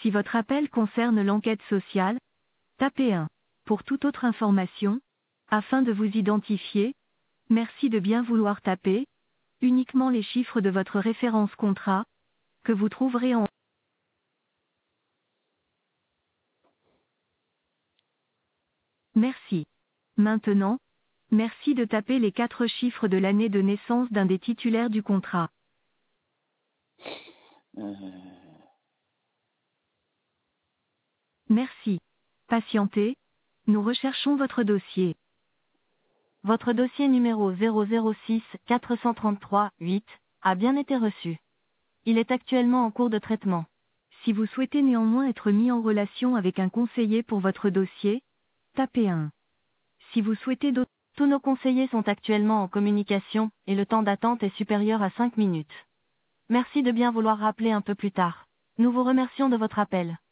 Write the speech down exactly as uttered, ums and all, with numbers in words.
Si votre appel concerne l'enquête sociale, tapez un. Pour toute autre information, afin de vous identifier, merci de bien vouloir taper uniquement les chiffres de votre référence contrat, que vous trouverez en Merci. Maintenant, merci de taper les quatre chiffres de l'année de naissance d'un des titulaires du contrat. Euh, Merci. Patientez, nous recherchons votre dossier. Votre dossier numéro zéro zéro six quatre cent trente-trois huit a bien été reçu. Il est actuellement en cours de traitement. Si vous souhaitez néanmoins être mis en relation avec un conseiller pour votre dossier, tapez un. Si vous souhaitez d'autres, tous nos conseillers sont actuellement en communication, et le temps d'attente est supérieur à cinq minutes. Merci de bien vouloir rappeler un peu plus tard. Nous vous remercions de votre appel.